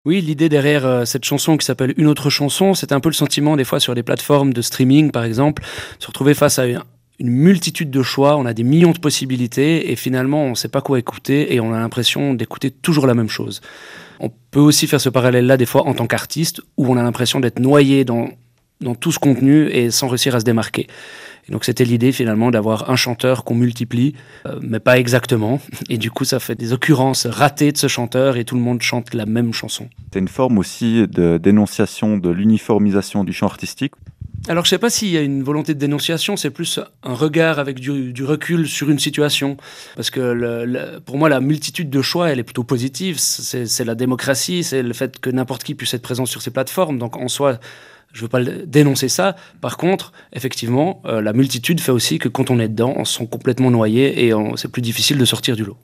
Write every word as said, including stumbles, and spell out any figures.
Oui, l'idée derrière, heu, cette chanson qui s'appelle «Une autre chanson», c'était un peu le sentiment des fois sur des plateformes de streaming par exemple, se retrouver face à un une multitude de choix, on a des millions de possibilités et finalement on sait pas quoi écouter et on a l'impression d'écouter toujours la même chose. On peut aussi faire ce parallèle-là des fois en tant qu'artiste, où on a l'impression d'être noyé dans dans tout ce contenu et sans réussir à se démarquer. Et donc c'était l'idée finalement d'avoir un chanteur qu'on multiplie, heu, mais pas exactement et du coup ça fait des occurrences ratées de ce chanteur et tout le monde chante la même chanson. C'est une forme aussi de dénonciation de l'uniformisation du champ artistique? Alors je sais pas s'il y a une volonté de dénonciation, c'est plus un regard avec du du recul sur une situation. Parce que le le pour moi, la multitude de choix, elle est plutôt positive. C'est c'est la démocratie, c'est le fait que n'importe qui puisse être présent sur ces plateformes. Donc en soi, je veux pas le dénoncer ça. Par contre, effectivement, heu, la multitude fait aussi que quand on est dedans, on se sent complètement noyé et on c'est plus difficile de sortir du lot.